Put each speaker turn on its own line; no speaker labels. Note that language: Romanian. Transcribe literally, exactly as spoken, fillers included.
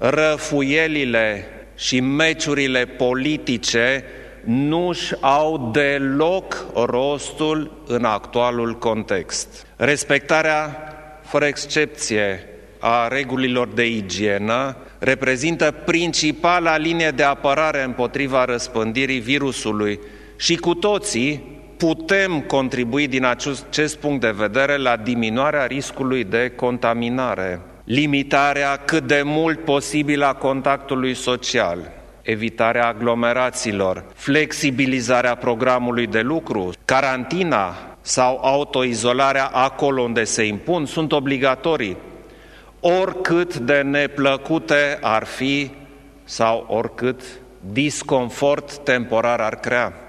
răfuielile și meciurile politice nu-și au deloc rostul în actualul context. Respectarea, fără excepție, a regulilor de igienă reprezintă principala linie de apărare împotriva răspândirii virusului și cu toții putem contribui din acest punct de vedere la diminuarea riscului de contaminare, limitarea cât de mult posibil a contactului social, evitarea aglomerațiilor, flexibilizarea programului de lucru, carantina sau autoizolarea acolo unde se impun sunt obligatorii, oricât de neplăcute ar fi sau oricât disconfort temporar ar crea.